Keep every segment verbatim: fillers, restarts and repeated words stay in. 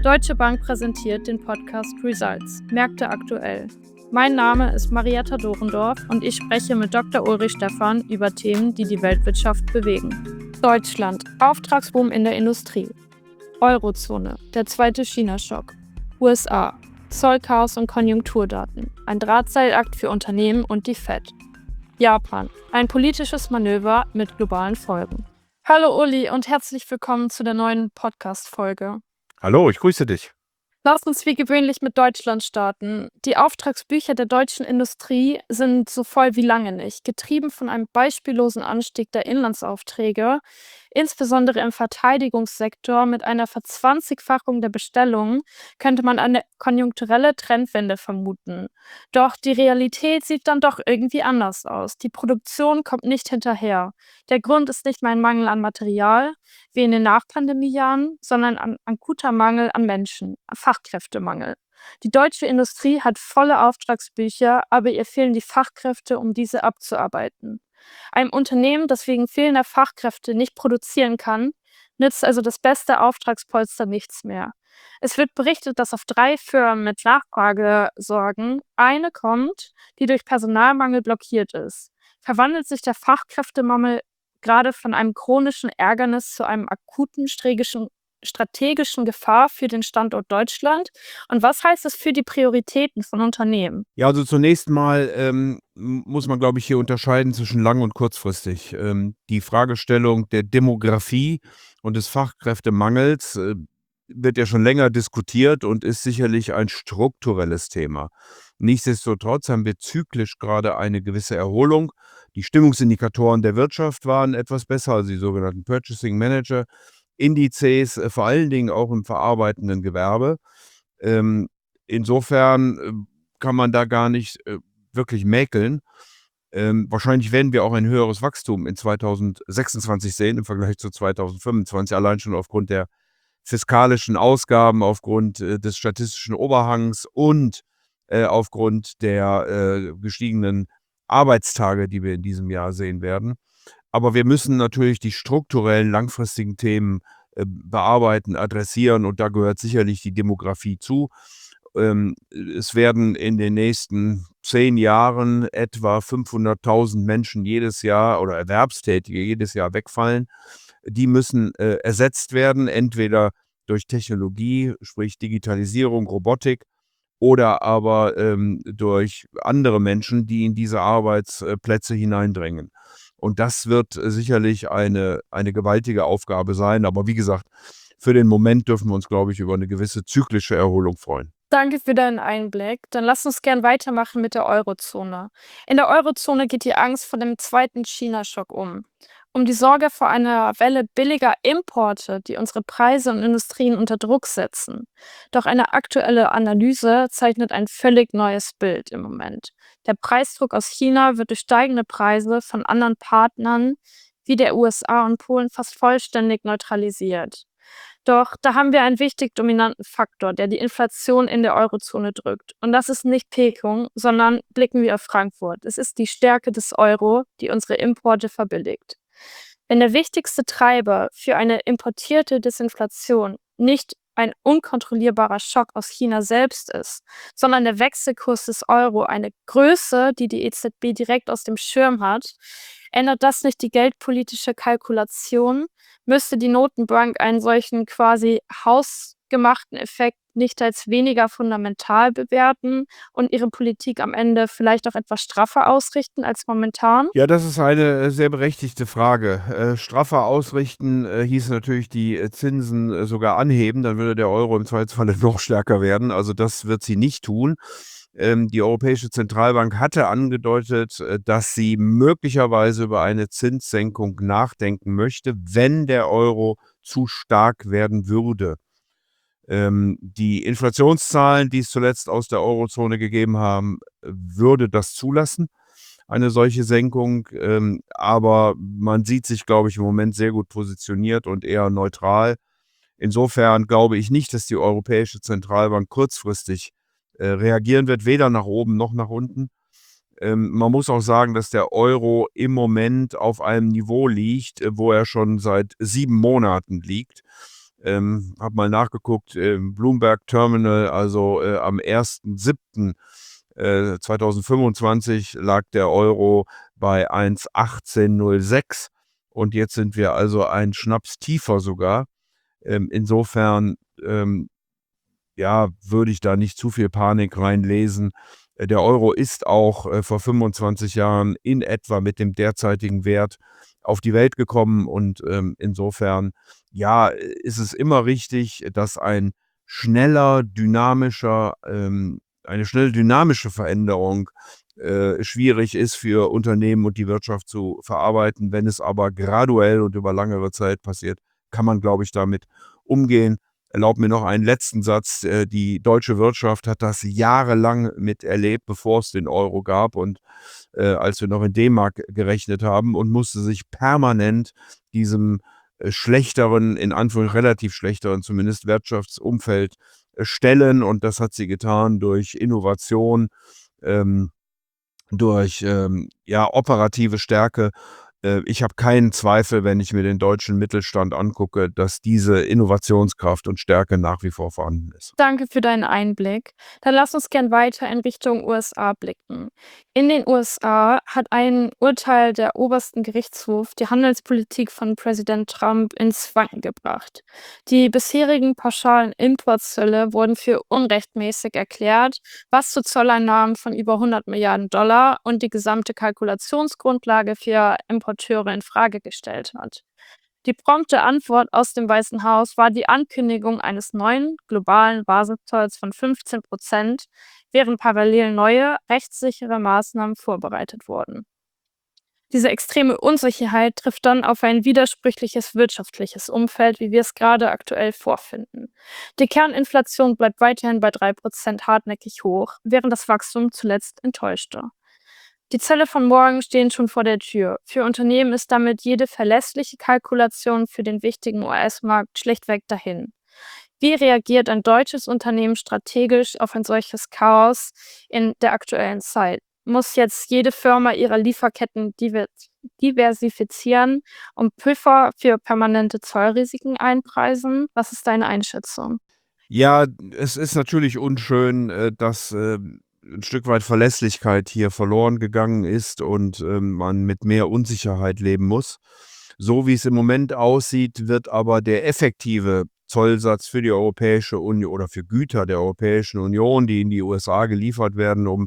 Deutsche Bank präsentiert den Podcast Results – Märkte aktuell. Mein Name ist Marietta Dorendorf und ich spreche mit Doktor Ulrich Stephan über Themen, die die Weltwirtschaft bewegen. Deutschland: Auftragsboom in der Industrie. Eurozone: der zweite China-Schock. U S A: Zollchaos und Konjunkturdaten. Ein Drahtseilakt für Unternehmen und die Fed. Japan: ein politisches Manöver mit globalen Folgen. Hallo Uli und herzlich willkommen zu der neuen Podcast-Folge. Hallo, ich grüße dich. Lass uns wie gewöhnlich mit Deutschland starten. Die Auftragsbücher der deutschen Industrie sind so voll wie lange nicht, getrieben von einem beispiellosen Anstieg der Inlandsaufträge, insbesondere im Verteidigungssektor mit einer Verzwanzigfachung der Bestellungen könnte man eine konjunkturelle Trendwende vermuten. Doch die Realität sieht dann doch irgendwie anders aus. Die Produktion kommt nicht hinterher. Der Grund ist nicht mehr ein Mangel an Material, wie in den Nachpandemiejahren, sondern ein akuter Mangel an Menschen, Fachkräftemangel. Die deutsche Industrie hat volle Auftragsbücher, aber ihr fehlen die Fachkräfte, um diese abzuarbeiten. Einem Unternehmen, das wegen fehlender Fachkräfte nicht produzieren kann, nützt also das beste Auftragspolster nichts mehr. Es wird berichtet, dass auf drei Firmen mit Nachfragesorgen eine kommt, die durch Personalmangel blockiert ist. Verwandelt sich der Fachkräftemangel gerade von einem chronischen Ärgernis zu einem akuten strategischen, strategischen Gefahr für den Standort Deutschland? Und was heißt das für die Prioritäten von Unternehmen? Ja, also zunächst mal ähm, muss man, glaube ich, hier unterscheiden zwischen lang- und kurzfristig. Ähm, die Fragestellung der Demografie und des Fachkräftemangels äh, wird ja schon länger diskutiert und ist sicherlich ein strukturelles Thema. Nichtsdestotrotz haben wir zyklisch gerade eine gewisse Erholung. Die Stimmungsindikatoren der Wirtschaft waren etwas besser, also die sogenannten Purchasing Manager Indizes, äh, vor allen Dingen auch im verarbeitenden Gewerbe. Ähm, insofern äh, kann man da gar nicht äh, wirklich mäkeln. Ähm, wahrscheinlich werden wir auch ein höheres Wachstum in zweitausendsechsundzwanzig sehen im Vergleich zu zweitausendfünfundzwanzig, allein schon aufgrund der fiskalischen Ausgaben, aufgrund äh, des statistischen Oberhangs und äh, aufgrund der äh, gestiegenen Arbeitstage, die wir in diesem Jahr sehen werden. Aber wir müssen natürlich die strukturellen, langfristigen Themen äh, bearbeiten, adressieren und da gehört sicherlich die Demografie zu. Ähm, es werden in den nächsten zehn Jahren etwa fünfhunderttausend Menschen jedes Jahr oder Erwerbstätige jedes Jahr wegfallen. Die müssen äh, ersetzt werden, entweder durch Technologie, sprich Digitalisierung, Robotik, oder aber ähm, durch andere Menschen, die in diese Arbeitsplätze hineindrängen. Und das wird äh, sicherlich eine, eine gewaltige Aufgabe sein. Aber wie gesagt, für den Moment dürfen wir uns, glaube ich, über eine gewisse zyklische Erholung freuen. Danke für deinen Einblick. Dann lass uns gern weitermachen mit der Eurozone. In der Eurozone geht die Angst vor dem zweiten China-Schock um. Um die Sorge vor einer Welle billiger Importe, die unsere Preise und Industrien unter Druck setzen. Doch eine aktuelle Analyse zeichnet ein völlig neues Bild im Moment. Der Preisdruck aus China wird durch steigende Preise von anderen Partnern wie der U S A und Polen fast vollständig neutralisiert. Doch da haben wir einen wichtig dominanten Faktor, der die Inflation in der Eurozone drückt. Und das ist nicht Peking, sondern blicken wir auf Frankfurt. Es ist die Stärke des Euro, die unsere Importe verbilligt. Wenn der wichtigste Treiber für eine importierte Desinflation nicht ein unkontrollierbarer Schock aus China selbst ist, sondern der Wechselkurs des Euro, eine Größe, die die E Z B direkt aus dem Schirm hat, ändert das nicht die geldpolitische Kalkulation, müsste die Notenbank einen solchen quasi hausgemachten Effekt nicht als weniger fundamental bewerten und ihre Politik am Ende vielleicht auch etwas straffer ausrichten als momentan? Ja, das ist eine äh, sehr berechtigte Frage. Äh, straffer ausrichten äh, hieß natürlich die äh, Zinsen äh, sogar anheben, dann würde der Euro im Zweifelsfalle noch stärker werden. Also das wird sie nicht tun. Ähm, die Europäische Zentralbank hatte angedeutet, äh, dass sie möglicherweise über eine Zinssenkung nachdenken möchte, wenn der Euro zu stark werden würde. Ähm, die Inflationszahlen, die es zuletzt aus der Eurozone gegeben haben, würde das zulassen, eine solche Senkung. Ähm, aber man sieht sich, glaube ich, im Moment sehr gut positioniert und eher neutral. Insofern glaube ich nicht, dass die Europäische Zentralbank kurzfristig äh, reagieren wird, weder nach oben noch nach unten. Ähm, man muss auch sagen, dass der Euro im Moment auf einem Niveau liegt, äh, wo er schon seit sieben Monaten liegt. Ähm, habe mal nachgeguckt, im Bloomberg Terminal, also, äh, am ersten siebten äh, zweitausendfünfundzwanzig lag der Euro bei eins achtzehn null sechs und jetzt sind wir also einen Schnaps tiefer sogar. Ähm, insofern, ähm, ja, würde ich da nicht zu viel Panik reinlesen. Äh, der Euro ist auch, äh, vor fünfundzwanzig Jahren in etwa mit dem derzeitigen Wert auf die Welt gekommen und, ähm, insofern, ja, äh, ist es immer richtig, dass ein schneller, dynamischer ähm, eine schnell dynamische Veränderung, äh, schwierig ist für Unternehmen und die Wirtschaft zu verarbeiten. Wenn es aber graduell und über langere Zeit passiert, kann man, glaube ich, damit umgehen. Erlaube mir noch einen letzten Satz. Äh, die deutsche Wirtschaft hat das jahrelang miterlebt, bevor es den Euro gab und, äh, als wir noch in D-Mark gerechnet haben und musste sich permanent diesem, äh, schlechteren, in Anführung relativ schlechteren zumindest Wirtschaftsumfeld, äh, stellen und das hat sie getan durch Innovation, ähm, durch, ähm, ja, operative Stärke. Äh, ich habe keinen Zweifel, wenn ich mir den deutschen Mittelstand angucke, dass diese Innovationskraft und Stärke nach wie vor vorhanden ist. Danke für deinen Einblick. Dann lass uns gern weiter in Richtung U S A blicken. In den U S A hat ein Urteil der obersten Gerichtshof die Handelspolitik von Präsident Trump ins Wanken gebracht. Die bisherigen pauschalen Importzölle wurden für unrechtmäßig erklärt, was zu Zolleinnahmen von über hundert Milliarden Dollar und die gesamte Kalkulationsgrundlage für Importeure in Frage gestellt hat. Die prompte Antwort aus dem Weißen Haus war die Ankündigung eines neuen globalen Basiszolls von fünfzehn Prozent, während parallel neue, rechtssichere Maßnahmen vorbereitet wurden. Diese extreme Unsicherheit trifft dann auf ein widersprüchliches wirtschaftliches Umfeld, wie wir es gerade aktuell vorfinden. Die Kerninflation bleibt weiterhin bei drei Prozent hartnäckig hoch, während das Wachstum zuletzt enttäuschte. Die Zölle von morgen stehen schon vor der Tür. Für Unternehmen ist damit jede verlässliche Kalkulation für den wichtigen U S-Markt schlichtweg dahin. Wie reagiert ein deutsches Unternehmen strategisch auf ein solches Chaos in der aktuellen Zeit? Muss jetzt jede Firma ihre Lieferketten diver- diversifizieren und Puffer für permanente Zollrisiken einpreisen? Was ist deine Einschätzung? Ja, es ist natürlich unschön, äh, dass, ähm, 'n Stück weit Verlässlichkeit hier verloren gegangen ist und, ähm, man mit mehr Unsicherheit leben muss. So wie es im Moment aussieht, wird aber der effektive Zollsatz für die Europäische Union oder für Güter der Europäischen Union, die in die U S A geliefert werden, um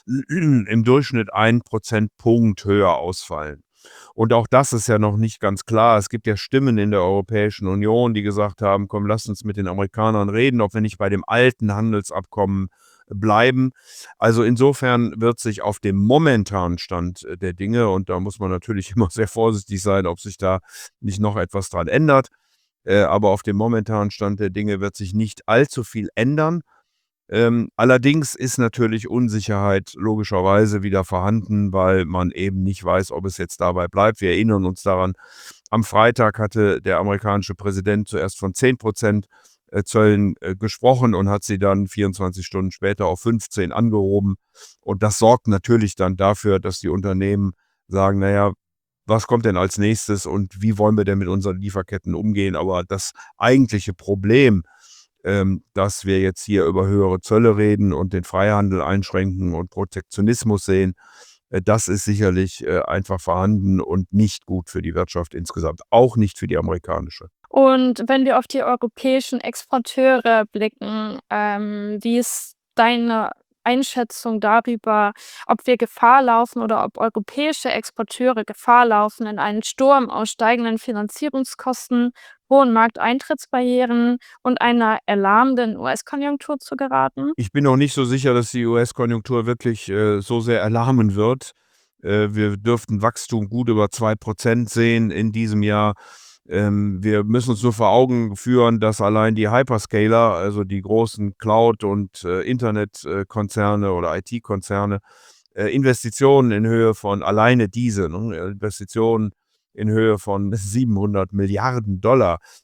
im Durchschnitt einen Prozentpunkt höher ausfallen. Und auch das ist ja noch nicht ganz klar. Es gibt ja Stimmen in der Europäischen Union, die gesagt haben: „Komm, lasst uns mit den Amerikanern reden, ob wir nicht bei dem alten Handelsabkommen bleiben.“ Also, insofern wird sich auf dem momentanen Stand, äh, der Dinge und da muss man natürlich immer sehr vorsichtig sein, ob sich da nicht noch etwas dran ändert. Äh, aber auf dem momentanen Stand der Dinge wird sich nicht allzu viel ändern. Ähm, allerdings ist natürlich Unsicherheit logischerweise wieder vorhanden, weil man eben nicht weiß, ob es jetzt dabei bleibt. Wir erinnern uns daran, am Freitag hatte der amerikanische Präsident zuerst von zehn Prozent äh, Zöllen äh, gesprochen und hat sie dann vierundzwanzig Stunden später auf fünfzehn angehoben. Und das sorgt natürlich dann dafür, dass die Unternehmen sagen: „Na ja, was kommt denn als Nächstes und wie wollen wir denn mit unseren Lieferketten umgehen?“ Aber das eigentliche Problem, ähm, dass wir jetzt hier über höhere Zölle reden und den Freihandel einschränken und Protektionismus sehen, äh, das ist sicherlich, äh, einfach vorhanden und nicht gut für die Wirtschaft insgesamt, auch nicht für die amerikanische. Und wenn wir auf die europäischen Exporteure blicken, ähm, wie ist deine Einschätzung darüber, ob wir Gefahr laufen oder ob europäische Exporteure Gefahr laufen, in einen Sturm aus steigenden Finanzierungskosten, hohen Markteintrittsbarrieren und einer erlahmenden U S-Konjunktur zu geraten? Ich bin noch nicht so sicher, dass die U S-Konjunktur wirklich, äh, so sehr erlahmen wird. Äh, wir dürften Wachstum gut über zwei Prozent sehen in diesem Jahr. Ähm, wir müssen uns nur vor Augen führen, dass allein die Hyperscaler, also die großen Cloud und, äh, Internetkonzerne oder I T-Konzerne, äh, Investitionen in Höhe von alleine diese, ne, Investitionen in Höhe von siebenhundert Milliarden Dollar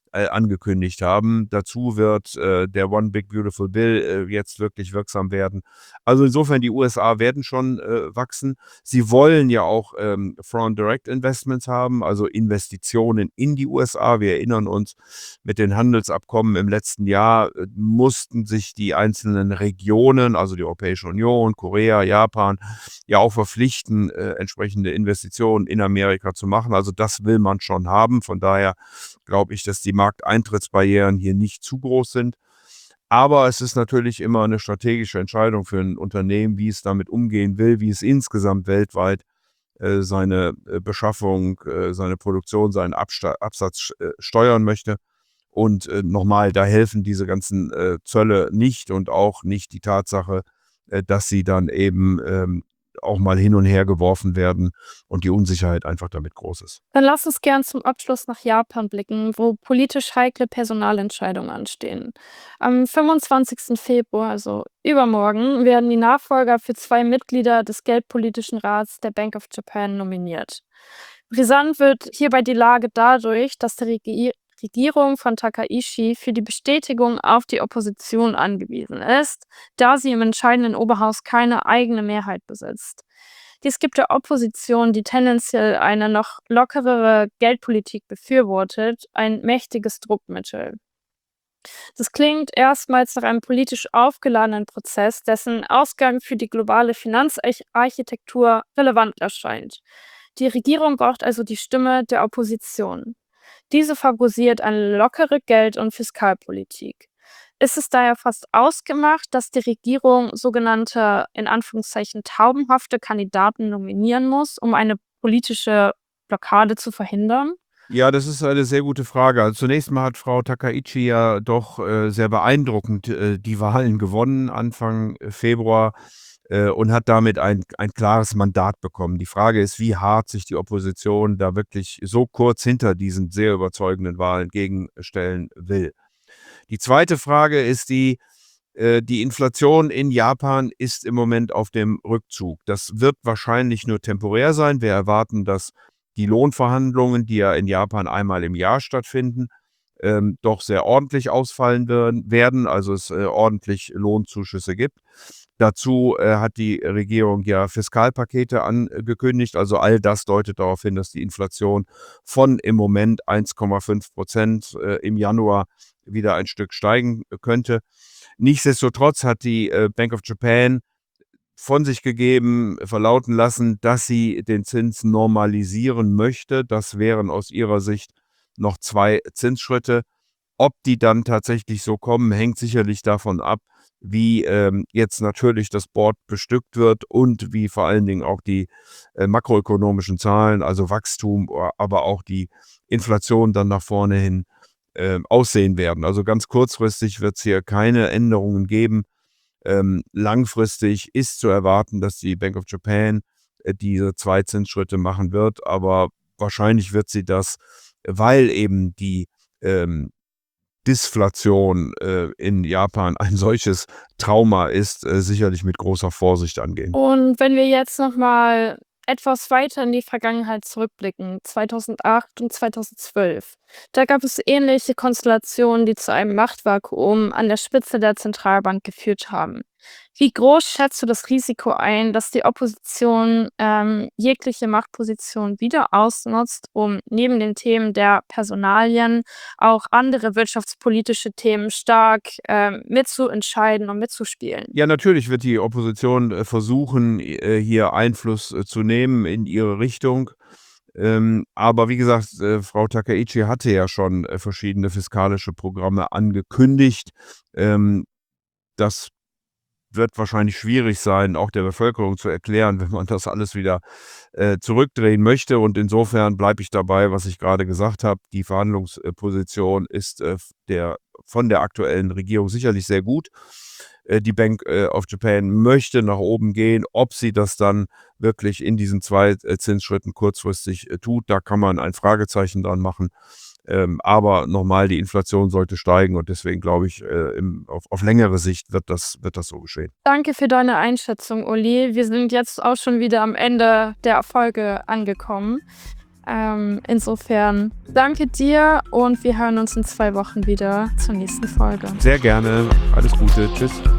äh, angekündigt haben. Dazu wird äh, der One Big Beautiful Bill äh, jetzt wirklich wirksam werden. Also insofern, die U S A werden schon äh, wachsen. Sie wollen ja auch ähm, Foreign Direct Investments haben, also Investitionen in die U S A. Wir erinnern uns, mit den Handelsabkommen im letzten Jahr äh, mussten sich die einzelnen Regionen, also die Europäische Union, Korea, Japan, ja auch verpflichten, äh, entsprechende Investitionen in Amerika zu machen. Also das will man schon haben. Von daher glaube ich, dass die Markteintrittsbarrieren hier nicht zu groß sind. Aber es ist natürlich immer eine strategische Entscheidung für ein Unternehmen, wie es damit umgehen will, wie es insgesamt weltweit äh, seine äh, Beschaffung, äh, seine Produktion, seinen Absta Absatz äh, steuern möchte. Und äh, nochmal, da helfen diese ganzen äh, Zölle nicht und auch nicht die Tatsache, äh, dass sie dann eben ähm, auch mal hin und her geworfen werden und die Unsicherheit einfach damit groß ist. Dann lass uns gern zum Abschluss nach Japan blicken, wo politisch heikle Personalentscheidungen anstehen. Am fünfundzwanzigsten Februar, also übermorgen, werden die Nachfolger für zwei Mitglieder des Geldpolitischen Rats der Bank of Japan nominiert. Brisant wird hierbei die Lage dadurch, dass die Regi Regierung von Takaichi für die Bestätigung auf die Opposition angewiesen ist, da sie im entscheidenden Oberhaus keine eigene Mehrheit besitzt. Dies gibt der Opposition, die tendenziell eine noch lockerere Geldpolitik befürwortet, ein mächtiges Druckmittel. Das klingt erstmals nach einem politisch aufgeladenen Prozess, dessen Ausgang für die globale Finanzarchitektur relevant erscheint. Die Regierung braucht also die Stimme der Opposition. Diese favorisiert eine lockere Geld- und Fiskalpolitik. Ist es daher fast ausgemacht, dass die Regierung sogenannte, in Anführungszeichen, taubenhafte Kandidaten nominieren muss, um eine politische Blockade zu verhindern? Ja, das ist eine sehr gute Frage. Also zunächst mal hat Frau Takaichi ja doch äh, sehr beeindruckend äh, die Wahlen gewonnen Anfang äh, Februar äh, und hat damit ein, ein klares Mandat bekommen. Die Frage ist, wie hart sich die Opposition da wirklich so kurz hinter diesen sehr überzeugenden Wahlen gegenstellen will. Die zweite Frage ist die, äh, die Inflation in Japan ist im Moment auf dem Rückzug. Das wird wahrscheinlich nur temporär sein. Wir erwarten, dass die Lohnverhandlungen, die ja in Japan einmal im Jahr stattfinden, ähm, doch sehr ordentlich ausfallen werden, werden, also es äh, ordentlich Lohnzuschüsse gibt. Dazu äh, hat die Regierung ja Fiskalpakete angekündigt. Also all das deutet darauf hin, dass die Inflation von im Moment eins Komma fünf Prozent äh, im Januar wieder ein Stück steigen könnte. Nichtsdestotrotz hat die äh, Bank of Japan von sich gegeben, verlauten lassen, dass sie den Zins normalisieren möchte. Das wären aus ihrer Sicht noch zwei Zinsschritte. Ob die dann tatsächlich so kommen, hängt sicherlich davon ab, wie ähm, jetzt natürlich das Board bestückt wird und wie vor allen Dingen auch die äh, makroökonomischen Zahlen, also Wachstum, aber auch die Inflation dann nach vorne hin äh, aussehen werden. Also ganz kurzfristig wird es hier keine Änderungen geben. Ähm, langfristig ist zu erwarten, dass die Bank of Japan äh, diese zwei Zinsschritte machen wird, aber wahrscheinlich wird sie das, weil eben die ähm, Disflation äh, in Japan ein solches Trauma ist, äh, sicherlich mit großer Vorsicht angehen. Und wenn wir jetzt noch mal etwas weiter in die Vergangenheit zurückblicken, zweitausendacht und zweitausendzwölf, da gab es ähnliche Konstellationen, die zu einem Machtvakuum an der Spitze der Zentralbank geführt haben. Wie groß schätzt du das Risiko ein, dass die Opposition ähm, jegliche Machtposition wieder ausnutzt, um neben den Themen der Personalien auch andere wirtschaftspolitische Themen stark ähm, mitzuentscheiden und mitzuspielen? Ja, natürlich wird die Opposition äh, versuchen, äh, hier Einfluss äh, zu nehmen in ihre Richtung. Ähm, aber wie gesagt, äh, Frau Takaichi hatte ja schon äh, verschiedene fiskalische Programme angekündigt. Ähm, das wird wahrscheinlich schwierig sein, auch der Bevölkerung zu erklären, wenn man das alles wieder äh, zurückdrehen möchte. Und insofern bleibe ich dabei, was ich gerade gesagt habe. Die Verhandlungsposition ist äh, der, von der aktuellen Regierung sicherlich sehr gut. Äh, die Bank äh, of Japan möchte nach oben gehen. Ob sie das dann wirklich in diesen zwei äh, Zinsschritten kurzfristig äh, tut, da kann man ein Fragezeichen dran machen. Ähm, aber nochmal, die Inflation sollte steigen und deswegen glaube ich, äh, im, auf, auf längere Sicht wird das, wird das so geschehen. Danke für deine Einschätzung, Uli. Wir sind jetzt auch schon wieder am Ende der Folge angekommen. Ähm, insofern danke dir und wir hören uns in zwei Wochen wieder zur nächsten Folge. Sehr gerne. Alles Gute. Tschüss.